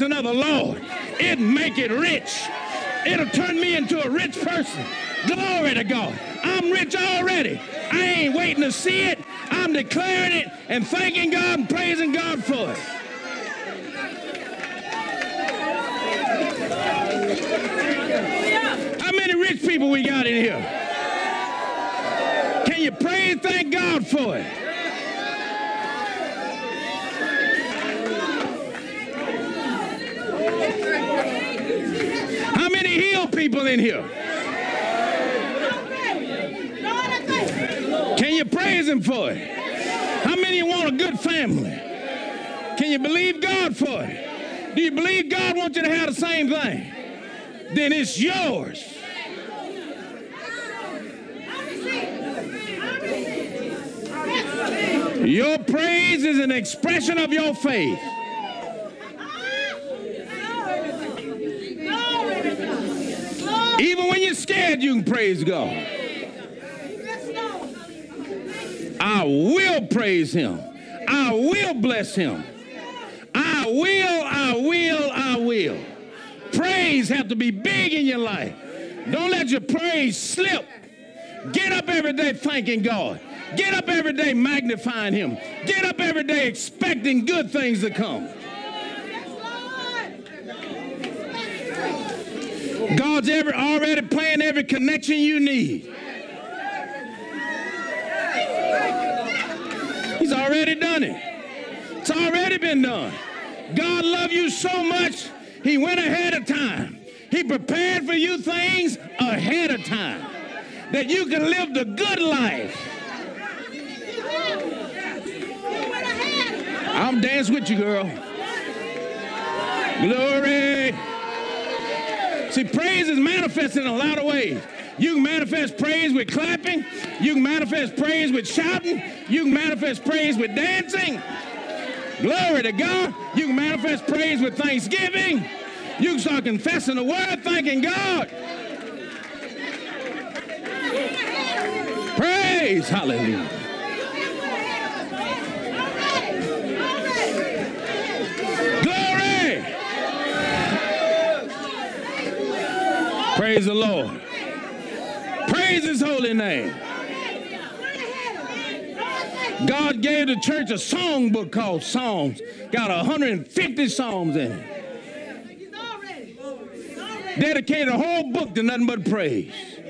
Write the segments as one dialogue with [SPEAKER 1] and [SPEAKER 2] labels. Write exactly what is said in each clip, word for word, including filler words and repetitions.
[SPEAKER 1] blessing of the Lord, it make it rich. It'll turn me into a rich person. Glory to God. I'm rich already. I ain't waiting to see it. I'm declaring it and thanking God and praising God for it. How many rich people we got in here? Can you praise, thank God for it? How many healed people in here? Can you praise him for it? How many want a good family? Can you believe God for it? Do you believe God wants you to have the same thing? Then it's yours. Your praise is an expression of your faith. Even when you're scared, you can praise God. I will praise him. I will bless him. I will, I will, I will. Praise have to be big in your life. Don't let your praise slip. Get up every day thanking God. Get up every day magnifying him. Get up every day expecting good things to come. God's every, already playing every connection you need. He's already done it. It's already been done. God loved you so much, he went ahead of time. He prepared for you things ahead of time that you can live the good life. I'm dancing with you, girl. Glory. See, praise is manifested in a lot of ways. You can manifest praise with clapping. You can manifest praise with shouting. You can manifest praise with dancing. Glory to God. You can manifest praise with thanksgiving. You can start confessing the word, thanking God. Praise, hallelujah. Glory. Praise the Lord. Praise his holy name. God gave the church a songbook called Psalms. Got one hundred fifty psalms in it. Dedicated a whole book to nothing but praise.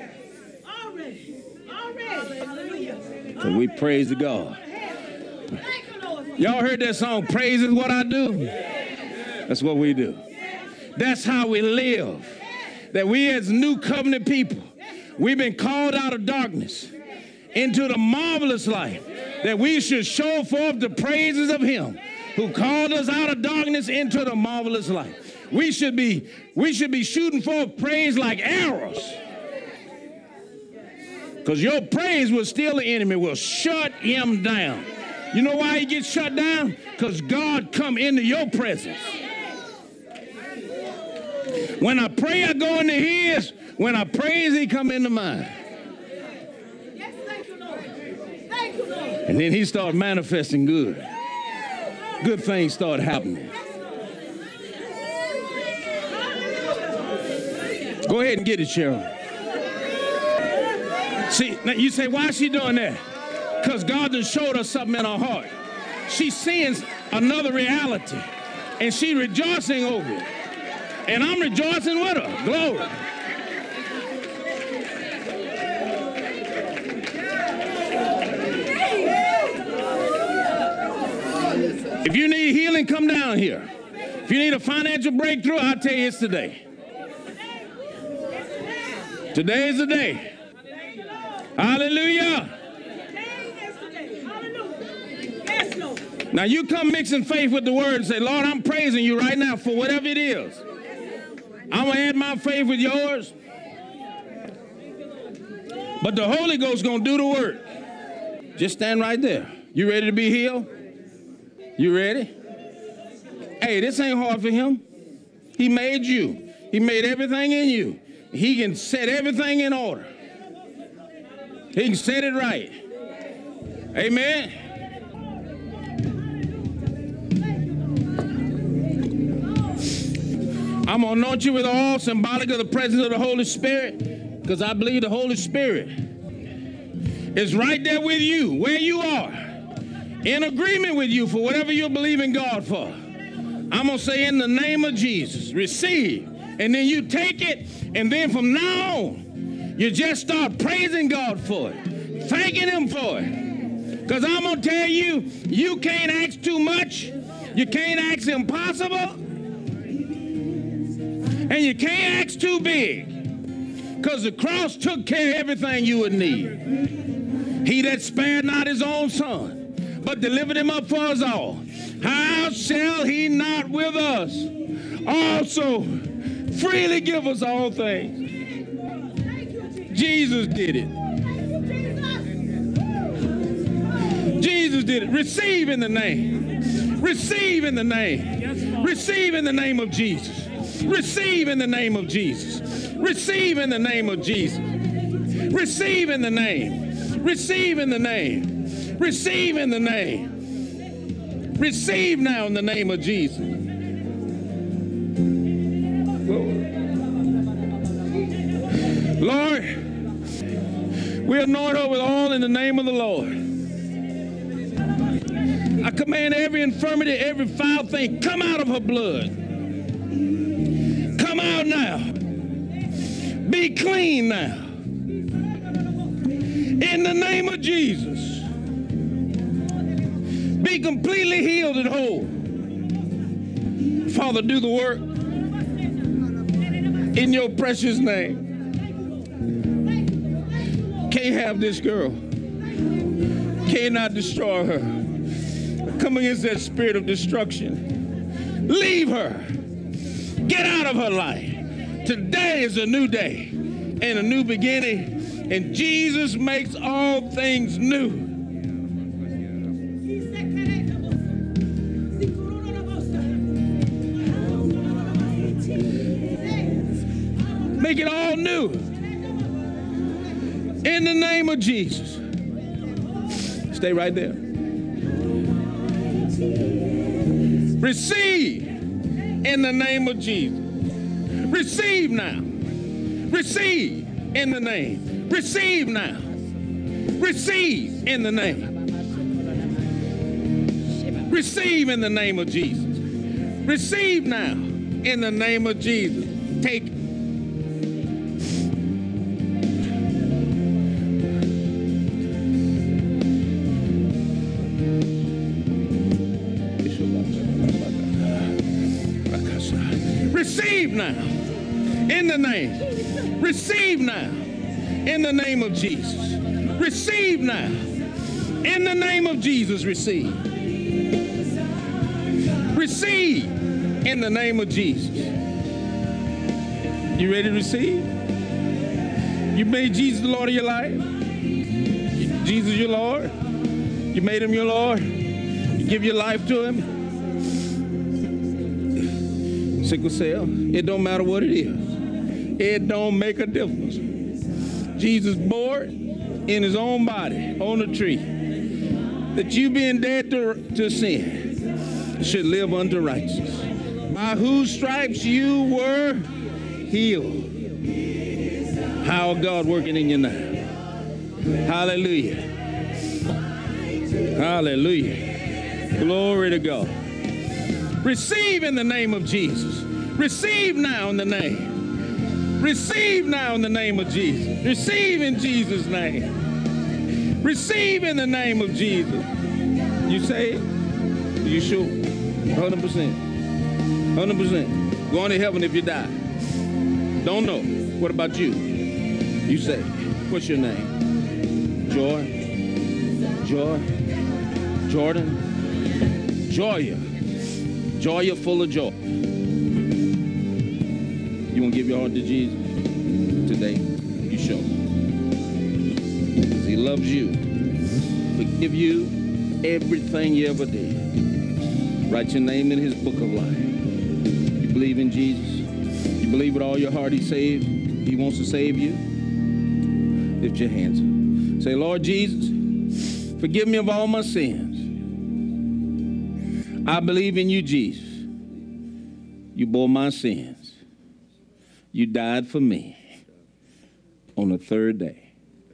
[SPEAKER 1] So we praise the God. Y'all heard that song, Praise is What I Do? That's what we do. That's how we live. That we as new covenant people, we've been called out of darkness into the marvelous light, that we should show forth the praises of him who called us out of darkness into the marvelous light. We should be, we should be shooting forth praise like arrows. Because your praise will steal the enemy, will shut him down. You know why he gets shut down? Because God come into your presence. When I pray, I go into his. When I praise, he come into mine. Yes, thank you, Lord. Thank you, Lord. And then he started manifesting good. Good things start happening. Go ahead and get it, Cheryl. See, now you say, why is she doing that? Because God has showed us something in her heart. She's seeing another reality, and she's rejoicing over it. And I'm rejoicing with her. Glory. If you need healing, come down here. If you need a financial breakthrough, I'll tell you it's today. Today is the day. Hallelujah. Now you come mixing faith with the word and say, Lord, I'm praising you right now for whatever it is. I'm going to add my faith with yours. But the Holy Ghost is going to do the work. Just stand right there. You ready to be healed? You ready? Hey, this ain't hard for him. He made you. He made everything in you. He can set everything in order. He can set it right. Amen. I'm going to anoint you with oil, symbolic of the presence of the Holy Spirit, because I believe the Holy Spirit is right there with you, where you are, in agreement with you for whatever you're believing God for. I'm going to say, in the name of Jesus, receive. And then you take it, and then from now on, you just start praising God for it, thanking Him for it. Because I'm going to tell you, you can't ask too much, you can't ask impossible, and you can't ask too big, because the cross took care of everything you would need. He that spared not his own son, but delivered him up for us all, how shall he not with us also freely give us all things? Jesus did it. Jesus did it. Receive in the name. Receive in the name. Receive in the name of Jesus. Receive in the name of Jesus. Receive in the name of Jesus. Receive in the name. Receive in the name. Receive in the name. Receive now in the name of Jesus. Lord, we anoint her with oil in the name of the Lord. I command every infirmity, every foul thing, come out of her blood. Come out now. Be clean now. In the name of Jesus. Be completely healed and whole. Father, do the work. In your precious name. Can't have this girl. Cannot destroy her. Come against that spirit of destruction. Leave her. Get out of her life. Today is a new day and a new beginning, and Jesus makes all things new. Make it all new. In the name of Jesus. Stay right there. Receive in the name of Jesus. Receive now. Receive in the name. Receive now. Receive in the name. Receive in the name of Jesus. Receive now in the name of Jesus. Take it. Receive now in the name. Receive now in the name of Jesus. Receive now in the name of Jesus. Receive. Receive in the name of Jesus. You ready to receive? You made Jesus the Lord of your life? Jesus your Lord? You made him your Lord? You give your life to him? Sickle cell, it don't matter what it is. It don't make a difference. Jesus bore it in his own body on a tree, that you being dead to, to sin should live unto righteousness, by whose stripes you were healed. How God working in you now? Hallelujah. Hallelujah. Glory to God. Receive in the name of Jesus. Receive now in the name. Receive now in the name of Jesus. Receive in Jesus' name. Receive in the name of Jesus. You say it? You sure? one hundred percent. one hundred percent. Going to heaven if you die. Don't know. What about you? You say, what's your name? Joy? Joy? Jordan? Joya. Joya full of joy. You want to give your heart to Jesus today? You show. Because he loves you. Forgive you everything you ever did. Write your name in his book of life. You believe in Jesus? You believe with all your heart he saved? He wants to save you? Lift your hands up. Say, Lord Jesus, forgive me of all my sins. I believe in you, Jesus. You bore my sins. You died for me on the third day.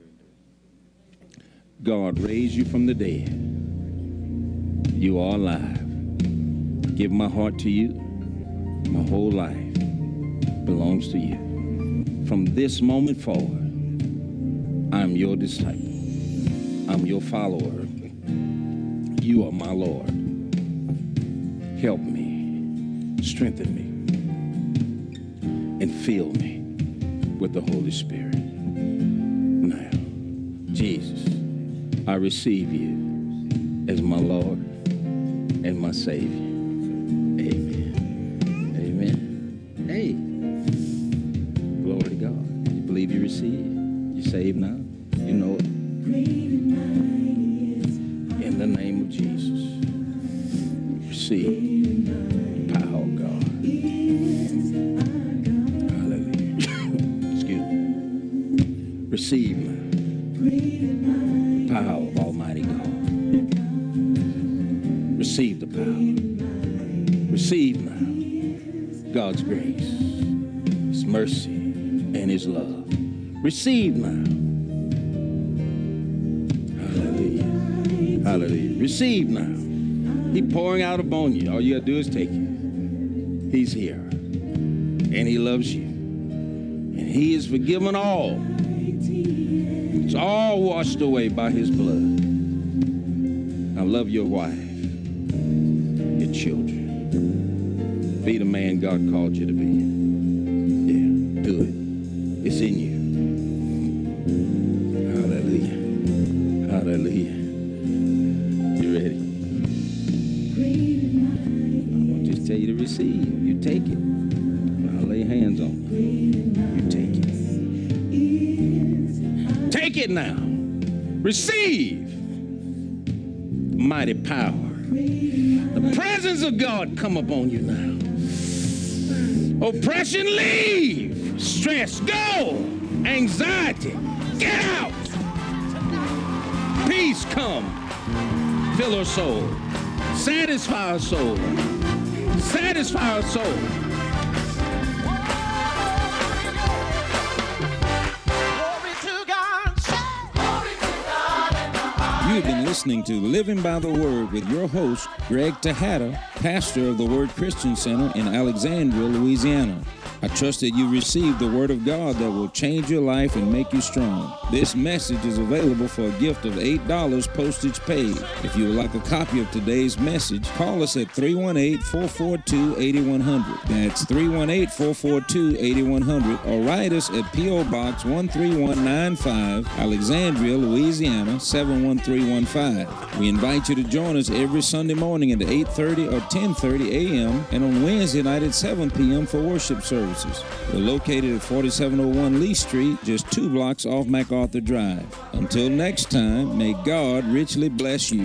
[SPEAKER 1] God raised you from the dead. You are alive. Give my heart to you. My whole life belongs to you. From this moment forward, I'm your disciple. I'm your follower. You are my Lord. Help me, strengthen me, and fill me with the Holy Spirit. Now, Jesus, I receive you as my Lord and my Savior. Amen. Amen. Hey, glory to God. You believe you receive? You saved now? You know it. In the name of Jesus, receive the power of God. Hallelujah. Excuse me. Receive the power of Almighty God. Receive the power. Receive now God's grace, His mercy, and His love. Receive now. Hallelujah. Hallelujah. Receive now. He's pouring out upon you. All you got to do is take it. He's here. And He loves you. And He has forgiven all. It's all washed away by His blood. Now love your wife, your children. Be the man God called you to be. Yeah, do it. It's in you. Hallelujah. Hallelujah. You ready? I want to just tell you to receive. You take it. I'll lay hands on you. You take it. Take it now. Receive mighty power. The presence of God come upon you now. Oppression leave. Stress go. Anxiety get out. Peace come. Fill her soul. Satisfy her soul. Satisfy her soul.
[SPEAKER 2] You've been listening to Living by the Word with your host, Greg Tejada, pastor of the Word Christian Center in Alexandria, Louisiana. I trust that you received the Word of God that will change your life and make you strong. This message is available for a gift of eight dollars postage paid. If you would like a copy of today's message, call us at three one eight, four four two, eight one zero zero. That's three one eight, four four two, eight one zero zero, or write us at P O Box one three one nine five, Alexandria, Louisiana, seven one three one five. We invite you to join us every Sunday morning at eight thirty or ten thirty a m and on Wednesday night at seven p m for worship services. We're located at forty-seven oh one Lee Street, just two blocks off MacArthur Drive. Until next time, may God richly bless you.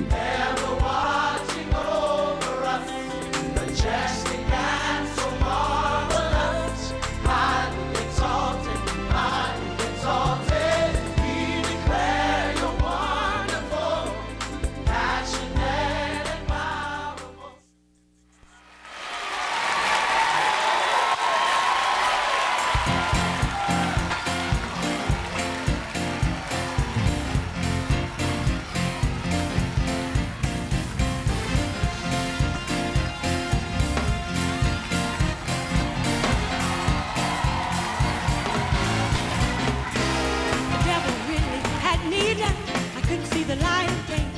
[SPEAKER 3] I couldn't see the light of day.